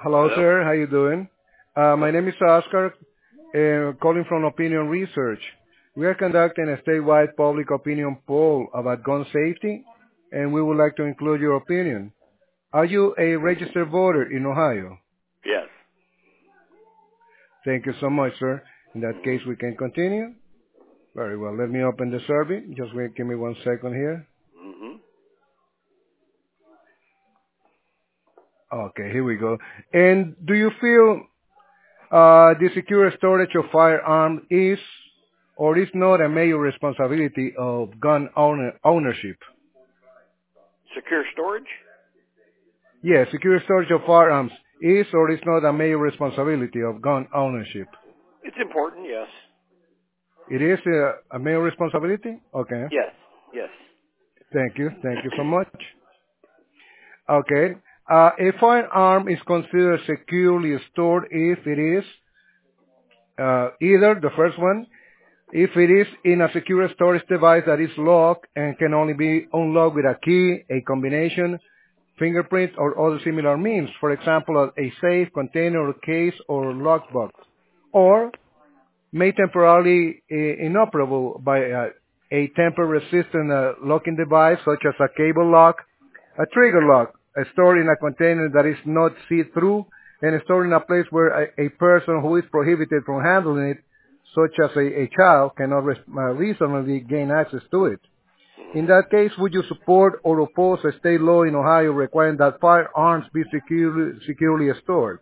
Hello, Hello? sir. How you doing? My name is Oscar, calling from Opinion Research. We are conducting a statewide public opinion poll about gun safety, and we would like to include your opinion. Are you a registered voter in Ohio? Yes. Thank you so much, sir. In that hmm case, we can continue. Very well. Let me open the survey. Just wait, give me 1 second here. hmm Okay, here we go. And do you feel the secure storage of firearms is or is not a major responsibility of ownership? Secure storage? Yes, secure storage of firearms is or is not a major responsibility of gun ownership. It's important, yes. It is a major responsibility? Okay. Yes. Yes. Thank you. Thank you so much. Okay. A firearm is considered securely stored if it is either the first one, if it is in a secure storage device that is locked and can only be unlocked with a key, a combination, fingerprint, or other similar means, for example, a safe, container, case, or lockbox, or made temporarily inoperable by a tamper-resistant locking device such as a cable lock, a trigger lock, stored in a container that is not see-through, and stored in a place where a person who is prohibited from handling it, such as a child, cannot reasonably gain access to it. In that case, would you support or oppose a state law in Ohio requiring that firearms be securely stored?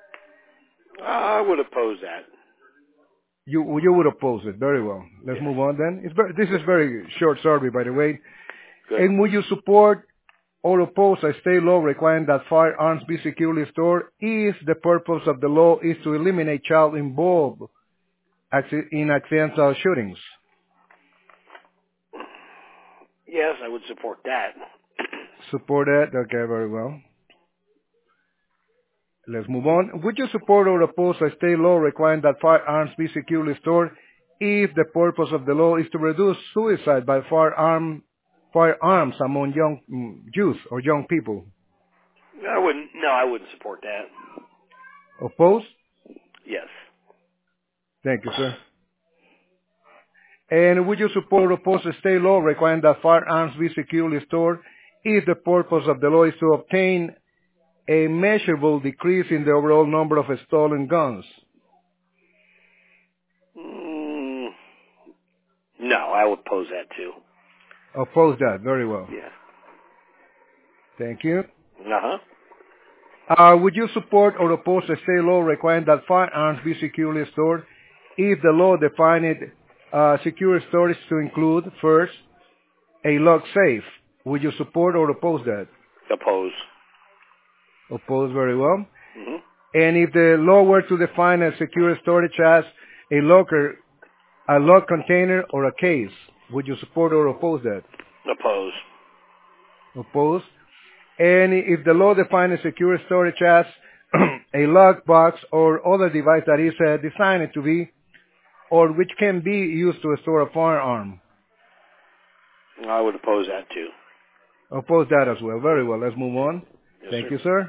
I would oppose that. You would oppose it. Very well. Let's Yes. move on then. This is very short survey, by the way. Good. And would you support or oppose a state law requiring that firearms be securely stored if the purpose of the law is to eliminate child involved in accidental shootings? Yes, I would support that. Support that? Okay, very well. Let's move on. Would you support or oppose a state law requiring that firearms be securely stored if the purpose of the law is to reduce suicide by firearms among young youth or young people? I wouldn't. No, I wouldn't support that. Oppose? Yes. Thank you, sir. And would you support or oppose a state law requiring that firearms be securely stored if the purpose of the law is to obtain a measurable decrease in the overall number of stolen guns? Mm, no, I would oppose that too. Oppose that. Very well. Yeah. Thank you. Uh-huh. Would you support or oppose a state law requiring that firearms be securely stored if the law defined secure storage to include, first, a lock safe? Would you support or oppose that? Oppose. Oppose, very well. hmm And if the law were to define a secure storage as a locker, a locked container, or a case, would you support or oppose that? Oppose. Oppose. And if the law defines a secure storage as a lock box or other device that is designed to be or which can be used to store a firearm, I would oppose that too. oppose that as well. Very well. Let's move on. Yes, Thank sir. you, sir.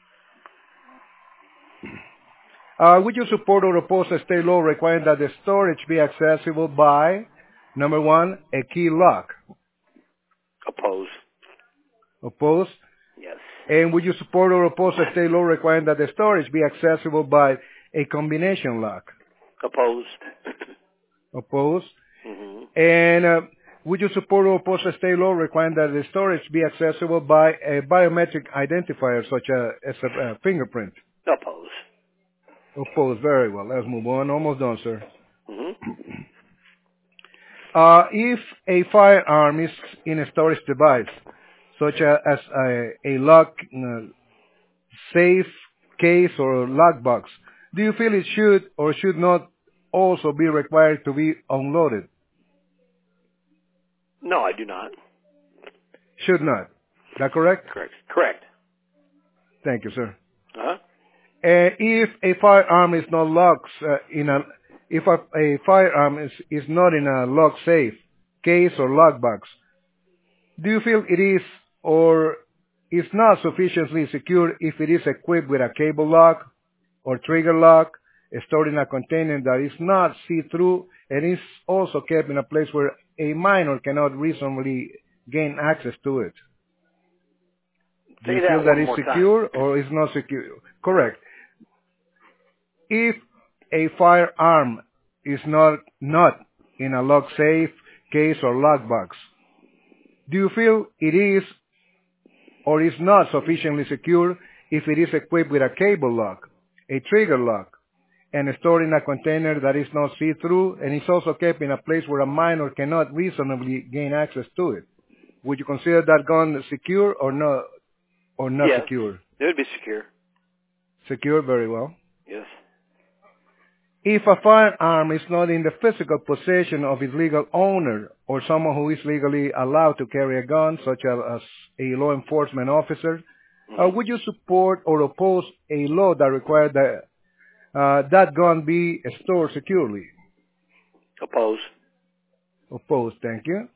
Would you support or oppose a state law requiring that the storage be accessible by, number one, a key lock? Oppose. Oppose. Yes. And would you support or oppose a state law requiring that the storage be accessible by a combination lock? Oppose. Oppose. hmm And would you support or oppose a state law requiring that the storage be accessible by a biometric identifier such as a fingerprint? Oppose. Oppose. Very well. Let's move on. Almost done, sir. hmm If a firearm is in a storage device, such as a lock, safe, case, or lockbox, do you feel it should or should not also be required to be unloaded? No, I do not. Should not. Is that correct? Correct. Correct. Thank you, sir. Uh-huh. If a firearm is not locked if a firearm is not in a lock safe, case, or lockbox, do you feel it is or is not sufficiently secure if it is equipped with a cable lock or trigger lock, stored in a container that is not see-through, and is also kept in a place where a minor cannot reasonably gain access to it. Do you feel that it's secure or is not secure? Correct. If a firearm is not in a lock safe, case, or lockbox, do you feel it is or is not sufficiently secure if it is equipped with a cable lock, a trigger lock, and stored in a container that is not see-through and is also kept in a place where a minor cannot reasonably gain access to it? Would you consider that gun secure or not yes, secure? It would be secure. Secure, very well. Yes. If a firearm is not in the physical possession of its legal owner or someone who is legally allowed to carry a gun, such as a law enforcement officer, would you support or oppose a law that requires that gun be stored securely? Oppose. Oppose, thank you.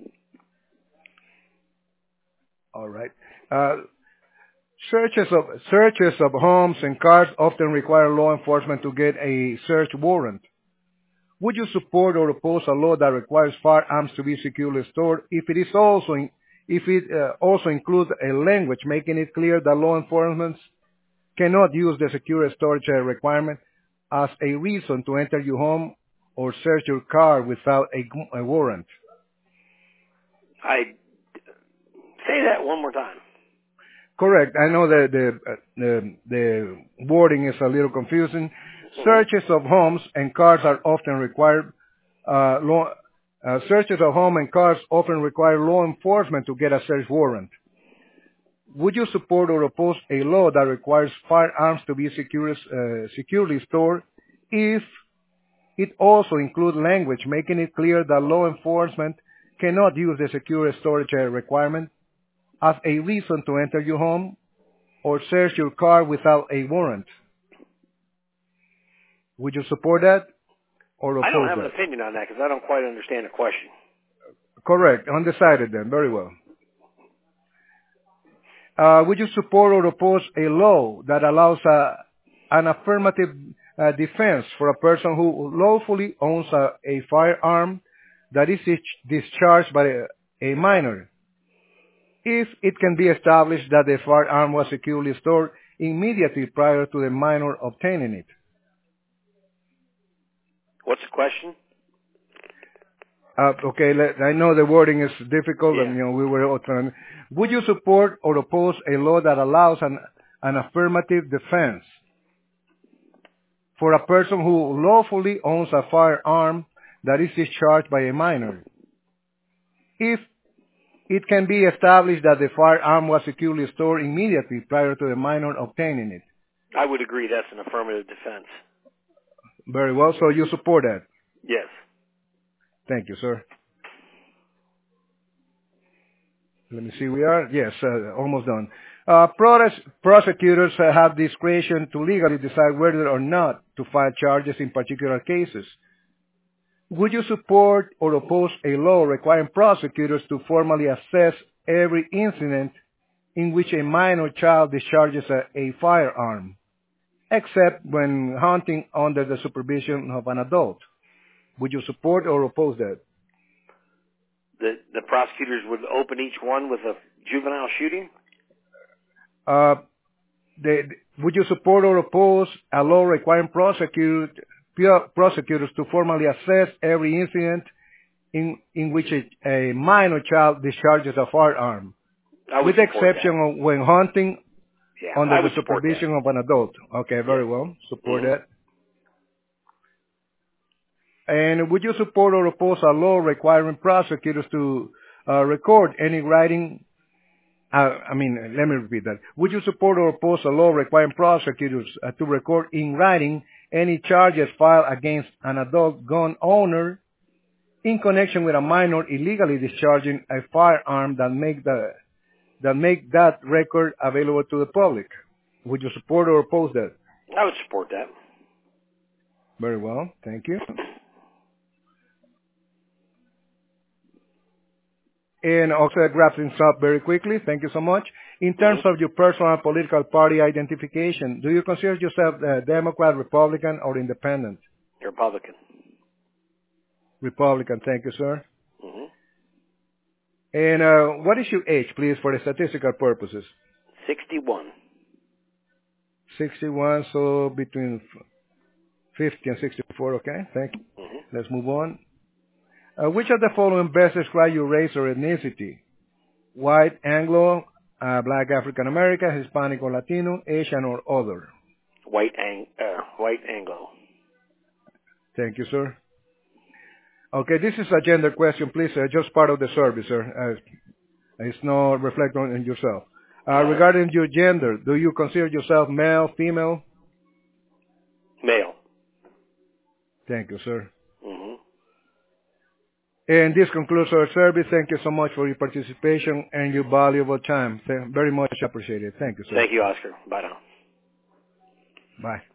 All right. Searches of homes and cars often require law enforcement to get a search warrant. Would you support or oppose a law that requires firearms to be securely stored if it also includes a language making it clear that law enforcement cannot use the secure storage requirement as a reason to enter your home or search your car without a warrant? Say that one more time. Correct. I know that the wording is a little confusing. Searches of homes and cars are often required. Searches of home and cars often require law enforcement to get a search warrant. Would you support or oppose a law that requires firearms to be securely stored if it also includes language making it clear that law enforcement cannot use the secure storage requirement as a reason to enter your home or search your car without a warrant? Would you support that or oppose that? I don't have an opinion on that because I don't quite understand the question. Correct. Undecided then. Very well. Would you support or oppose a law that allows an affirmative defense for a person who lawfully owns a firearm that is discharged by a minor, if it can be established that the firearm was securely stored immediately prior to the minor obtaining it? What's the question? Okay, I know the wording is difficult, Yeah. and we were all trying. Would you support or oppose a law that allows an affirmative defense for a person who lawfully owns a firearm that is discharged by a minor, if it can be established that the firearm was securely stored immediately prior to the minor obtaining it? I would agree that's an affirmative defense. Very well. So you support that? Yes. Thank you, sir. Let me see. We are, yes, almost done. Prosecutors have discretion to legally decide whether or not to file charges in particular cases. Would you support or oppose a law requiring prosecutors to formally assess every incident in which a minor child discharges a firearm, except when hunting under the supervision of an adult? Would you support or oppose that? The prosecutors would open each one with a juvenile shooting? Would you support or oppose a law requiring prosecutors to formally assess every incident in which a minor child discharges a firearm, with the exception of when hunting under the supervision of an adult? Okay, very well. Support that. And would you support or oppose a law requiring prosecutors to record any writing? Let me repeat that. Would you support or oppose a law requiring prosecutors to record in writing any charges filed against an adult gun owner in connection with a minor illegally discharging a firearm that make that record available to the public? Would you support or oppose that? I would support that. Very well. Thank you. And also wrap things up very quickly. Thank you so much. In terms of your personal political party identification, do you consider yourself a Democrat, Republican, or Independent? Republican. Republican. Thank you, sir. Mm-hmm. And what is your age, please, for the statistical purposes? 61. 61, so between 50 and 64, okay? Thank you. Mm-hmm. Let's move on. Which of the following best describe your race or ethnicity? White, Anglo, Black, African American, Hispanic or Latino, Asian or other? White Anglo. Thank you, sir. Okay, this is a gender question, please. Just part of the service, sir. It's no reflect on yourself. Regarding your gender, do you consider yourself male, female? Male. Thank you, sir. Mm-hmm. And this concludes our service. Thank you so much for your participation and your valuable time. Very much appreciated. Thank you, sir. Thank you, Oscar. Bye now. Bye.